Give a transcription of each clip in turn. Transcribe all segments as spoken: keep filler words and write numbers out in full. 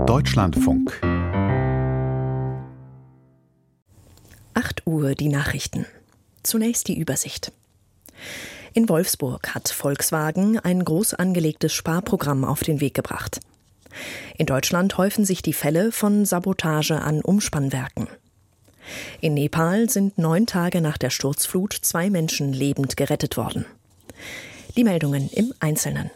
Deutschlandfunk. acht Uhr die Nachrichten. Zunächst die Übersicht. In Wolfsburg hat Volkswagen ein groß angelegtes Sparprogramm auf den Weg gebracht. In Deutschland häufen sich die Fälle von Sabotage an Umspannwerken. In Nepal sind neun Tage nach der Sturzflut zwei Menschen lebend gerettet worden. Die Meldungen im Einzelnen.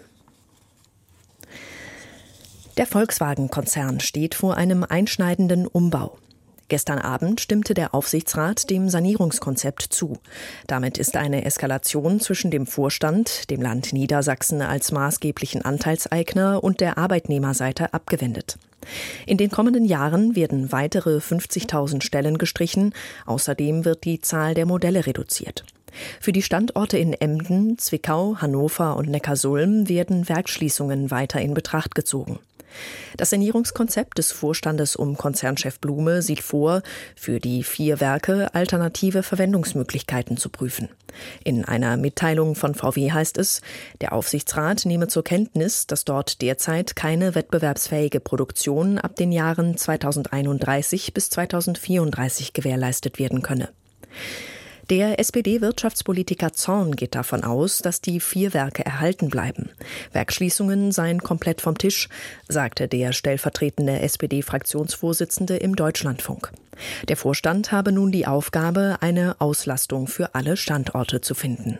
Der Volkswagen-Konzern steht vor einem einschneidenden Umbau. Gestern Abend stimmte der Aufsichtsrat dem Sanierungskonzept zu. Damit ist eine Eskalation zwischen dem Vorstand, dem Land Niedersachsen als maßgeblichen Anteilseigner und der Arbeitnehmerseite abgewendet. In den kommenden Jahren werden weitere fünfzigtausend Stellen gestrichen. Außerdem wird die Zahl der Modelle reduziert. Für die Standorte in Emden, Zwickau, Hannover und Neckarsulm werden Werksschließungen weiter in Betracht gezogen. Das Sanierungskonzept des Vorstandes um Konzernchef Blume sieht vor, für die vier Werke alternative Verwendungsmöglichkeiten zu prüfen. In einer Mitteilung von V W heißt es, der Aufsichtsrat nehme zur Kenntnis, dass dort derzeit keine wettbewerbsfähige Produktion ab den Jahren zweitausendeinunddreißig bis zweitausendvierunddreißig gewährleistet werden könne. Der S P D-Wirtschaftspolitiker Zorn geht davon aus, dass die vier Werke erhalten bleiben. Werksschließungen seien komplett vom Tisch, sagte der stellvertretende S P D-Fraktionsvorsitzende im Deutschlandfunk. Der Vorstand habe nun die Aufgabe, eine Auslastung für alle Standorte zu finden.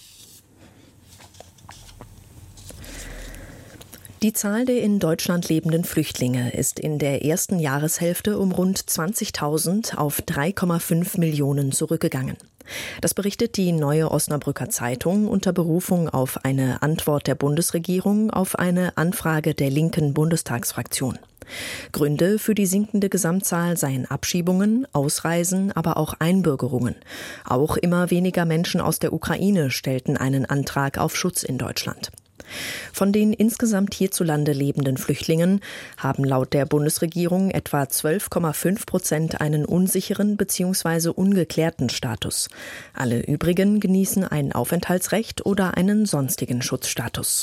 Die Zahl der in Deutschland lebenden Flüchtlinge ist in der ersten Jahreshälfte um rund zwanzigtausend auf drei Komma fünf Millionen zurückgegangen. Das berichtet die Neue Osnabrücker Zeitung unter Berufung auf eine Antwort der Bundesregierung auf eine Anfrage der linken Bundestagsfraktion. Gründe für die sinkende Gesamtzahl seien Abschiebungen, Ausreisen, aber auch Einbürgerungen. Auch immer weniger Menschen aus der Ukraine stellten einen Antrag auf Schutz in Deutschland. Von den insgesamt hierzulande lebenden Flüchtlingen haben laut der Bundesregierung etwa zwölf Komma fünf Prozent einen unsicheren bzw. ungeklärten Status. Alle übrigen genießen ein Aufenthaltsrecht oder einen sonstigen Schutzstatus.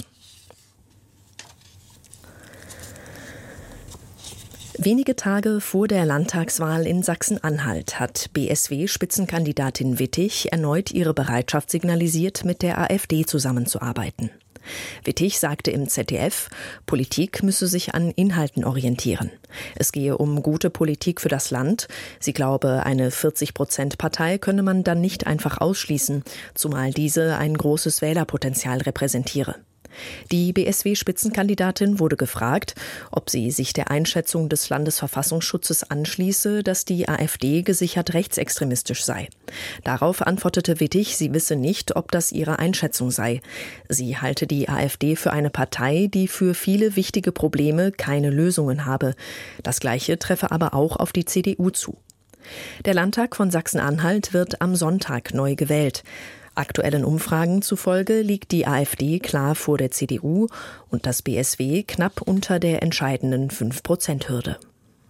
Wenige Tage vor der Landtagswahl in Sachsen-Anhalt hat B S W-Spitzenkandidatin Wittig erneut ihre Bereitschaft signalisiert, mit der AfD zusammenzuarbeiten. Wittig sagte im Z D F, Politik müsse sich an Inhalten orientieren. Es gehe um gute Politik für das Land. Sie glaube, eine vierzig-Prozent-Partei könne man dann nicht einfach ausschließen, zumal diese ein großes Wählerpotenzial repräsentiere. Die B S W-Spitzenkandidatin wurde gefragt, ob sie sich der Einschätzung des Landesverfassungsschutzes anschließe, dass die AfD gesichert rechtsextremistisch sei. Darauf antwortete Wittig, sie wisse nicht, ob das ihre Einschätzung sei. Sie halte die AfD für eine Partei, die für viele wichtige Probleme keine Lösungen habe. Das Gleiche treffe aber auch auf die C D U zu. Der Landtag von Sachsen-Anhalt wird am Sonntag neu gewählt. Aktuellen Umfragen zufolge liegt die AfD klar vor der C D U und das B S W knapp unter der entscheidenden fünf Prozent Hürde.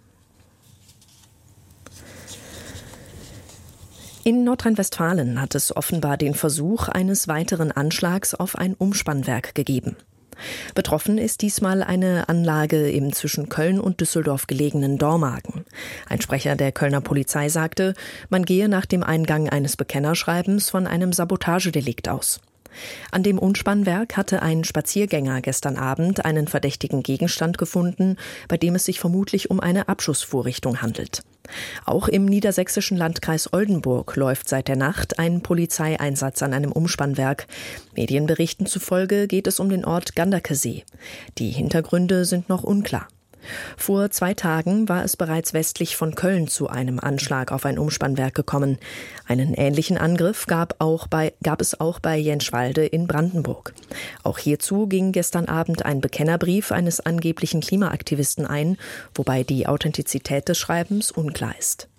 In Nordrhein-Westfalen hat es offenbar den Versuch eines weiteren Anschlags auf ein Umspannwerk gegeben. Betroffen ist diesmal eine Anlage im zwischen Köln und Düsseldorf gelegenen Dormagen. Ein Sprecher der Kölner Polizei sagte, man gehe nach dem Eingang eines Bekennerschreibens von einem Sabotagedelikt aus. An dem Umspannwerk hatte ein Spaziergänger gestern Abend einen verdächtigen Gegenstand gefunden, bei dem es sich vermutlich um eine Abschussvorrichtung handelt. Auch im niedersächsischen Landkreis Oldenburg läuft seit der Nacht ein Polizeieinsatz an einem Umspannwerk. Medienberichten zufolge geht es um den Ort Ganderkesee. Die Hintergründe sind noch unklar. Vor zwei Tagen war es bereits westlich von Köln zu einem Anschlag auf ein Umspannwerk gekommen. Einen ähnlichen Angriff gab, auch bei, gab es auch bei Jenschwalde in Brandenburg. Auch hierzu ging gestern Abend ein Bekennerbrief eines angeblichen Klimaaktivisten ein, wobei die Authentizität des Schreibens unklar ist.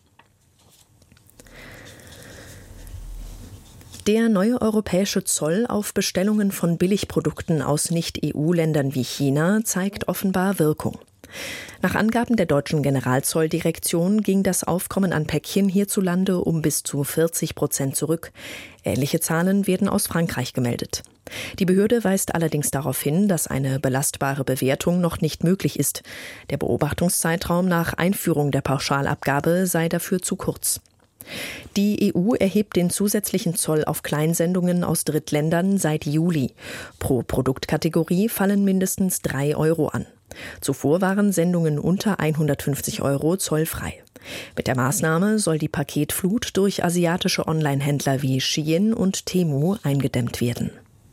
Der neue europäische Zoll auf Bestellungen von Billigprodukten aus Nicht-E U-Ländern wie China zeigt offenbar Wirkung. Nach Angaben der deutschen Generalzolldirektion ging das Aufkommen an Päckchen hierzulande um bis zu vierzig Prozent zurück. Ähnliche Zahlen werden aus Frankreich gemeldet. Die Behörde weist allerdings darauf hin, dass eine belastbare Bewertung noch nicht möglich ist. Der Beobachtungszeitraum nach Einführung der Pauschalabgabe sei dafür zu kurz. Die E U erhebt den zusätzlichen Zoll auf Kleinsendungen aus Drittländern seit Juli. Pro Produktkategorie fallen mindestens drei Euro an. Zuvor waren Sendungen unter hundertfünfzig Euro zollfrei. Mit der Maßnahme soll die Paketflut durch asiatische Onlinehändler wie Shein und Temu eingedämmt werden.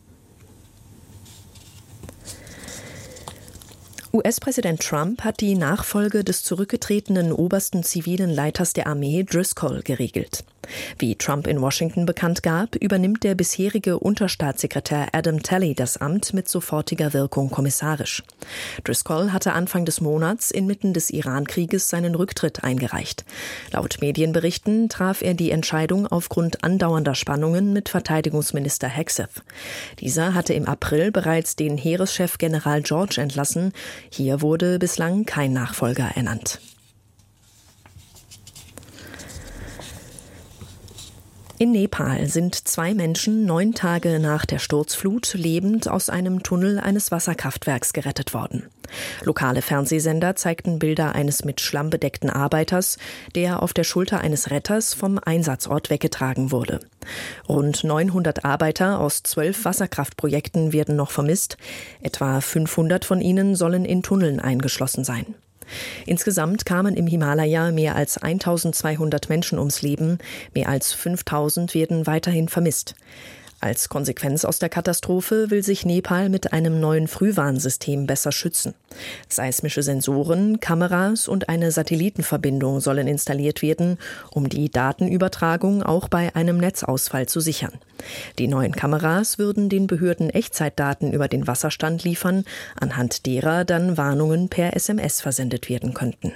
U S-Präsident Trump hat die Nachfolge des zurückgetretenen obersten zivilen Leiters der Armee Driscoll geregelt. Wie Trump in Washington bekannt gab, übernimmt der bisherige Unterstaatssekretär Adam Talley das Amt mit sofortiger Wirkung kommissarisch. Driscoll hatte Anfang des Monats inmitten des Iran-Krieges seinen Rücktritt eingereicht. Laut Medienberichten traf er die Entscheidung aufgrund andauernder Spannungen mit Verteidigungsminister Hegseth. Dieser hatte im April bereits den Heereschef General George entlassen. Hier wurde bislang kein Nachfolger ernannt. In Nepal sind zwei Menschen neun Tage nach der Sturzflut lebend aus einem Tunnel eines Wasserkraftwerks gerettet worden. Lokale Fernsehsender zeigten Bilder eines mit Schlamm bedeckten Arbeiters, der auf der Schulter eines Retters vom Einsatzort weggetragen wurde. Rund neunhundert Arbeiter aus zwölf Wasserkraftprojekten werden noch vermisst. Etwa fünfhundert von ihnen sollen in Tunneln eingeschlossen sein. Insgesamt kamen im Himalaya mehr als eintausendzweihundert Menschen ums Leben, mehr als fünftausend werden weiterhin vermisst. Als Konsequenz aus der Katastrophe will sich Nepal mit einem neuen Frühwarnsystem besser schützen. Seismische Sensoren, Kameras und eine Satellitenverbindung sollen installiert werden, um die Datenübertragung auch bei einem Netzausfall zu sichern. Die neuen Kameras würden den Behörden Echtzeitdaten über den Wasserstand liefern, anhand derer dann Warnungen per S M S versendet werden könnten.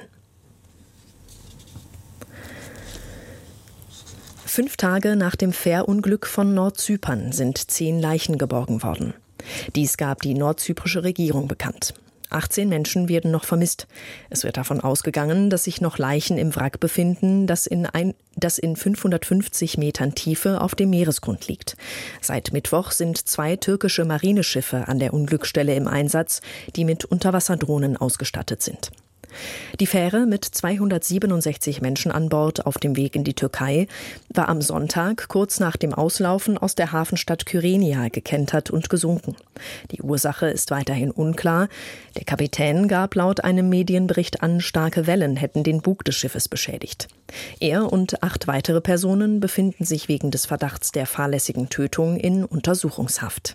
Fünf Tage nach dem Fährunglück von Nordzypern sind zehn Leichen geborgen worden. Dies gab die nordzyprische Regierung bekannt. achtzehn Menschen werden noch vermisst. Es wird davon ausgegangen, dass sich noch Leichen im Wrack befinden, das in, ein, das in fünfhundertfünfzig Metern Tiefe auf dem Meeresgrund liegt. Seit Mittwoch sind zwei türkische Marineschiffe an der Unglücksstelle im Einsatz, die mit Unterwasserdrohnen ausgestattet sind. Die Fähre mit zweihundertsiebenundsechzig Menschen an Bord auf dem Weg in die Türkei war am Sonntag kurz nach dem Auslaufen aus der Hafenstadt Kyrenia gekentert und gesunken. Die Ursache ist weiterhin unklar. Der Kapitän gab laut einem Medienbericht an, starke Wellen hätten den Bug des Schiffes beschädigt. Er und acht weitere Personen befinden sich wegen des Verdachts der fahrlässigen Tötung in Untersuchungshaft.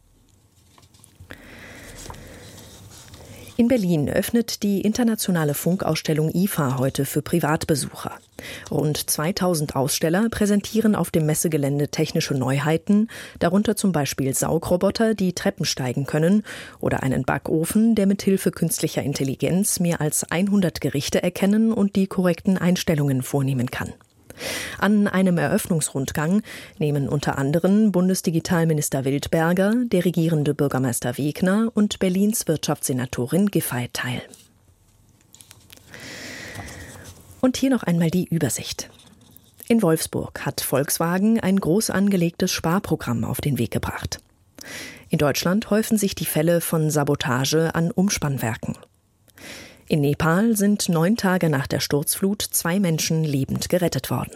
In Berlin öffnet die internationale Funkausstellung I F A heute für Privatbesucher. Rund zweitausend Aussteller präsentieren auf dem Messegelände technische Neuheiten, darunter zum Beispiel Saugroboter, die Treppen steigen können, oder einen Backofen, der mit Hilfe künstlicher Intelligenz mehr als hundert Gerichte erkennen und die korrekten Einstellungen vornehmen kann. An einem Eröffnungsrundgang nehmen unter anderem Bundesdigitalminister Wildberger, der regierende Bürgermeister Wegner und Berlins Wirtschaftssenatorin Giffey teil. Und hier noch einmal die Übersicht. In Wolfsburg hat Volkswagen ein groß angelegtes Sparprogramm auf den Weg gebracht. In Deutschland häufen sich die Fälle von Sabotage an Umspannwerken. In Nepal sind neun Tage nach der Sturzflut zwei Menschen lebend gerettet worden.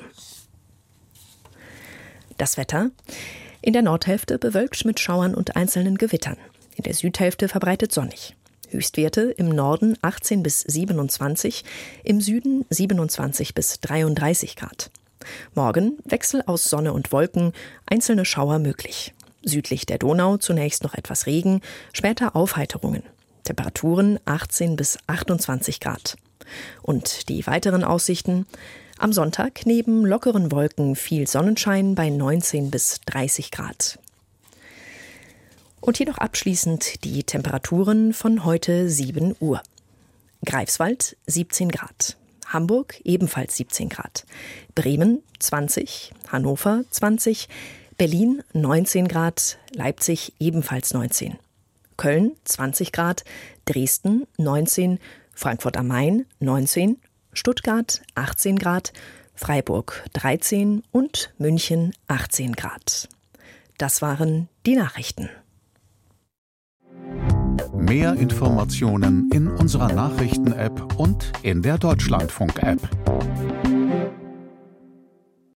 Das Wetter: In der Nordhälfte bewölkt mit Schauern und einzelnen Gewittern. In der Südhälfte verbreitet sonnig. Höchstwerte im Norden achtzehn bis siebenundzwanzig, im Süden siebenundzwanzig bis dreiunddreißig Grad. Morgen Wechsel aus Sonne und Wolken, einzelne Schauer möglich. Südlich der Donau zunächst noch etwas Regen, später Aufheiterungen. Temperaturen achtzehn bis achtundzwanzig Grad. Und die weiteren Aussichten: Am Sonntag neben lockeren Wolken viel Sonnenschein bei neunzehn bis dreißig Grad. Und hier noch abschließend die Temperaturen von heute sieben Uhr. Greifswald siebzehn Grad. Hamburg ebenfalls siebzehn Grad. Bremen zwanzig, Hannover zwanzig, Berlin neunzehn Grad, Leipzig ebenfalls neunzehn. Köln zwanzig Grad, Dresden neunzehn, Frankfurt am Main neunzehn, Stuttgart achtzehn Grad, Freiburg dreizehn und München achtzehn Grad. Das waren die Nachrichten. Mehr Informationen in unserer Nachrichten-App und in der Deutschlandfunk-App.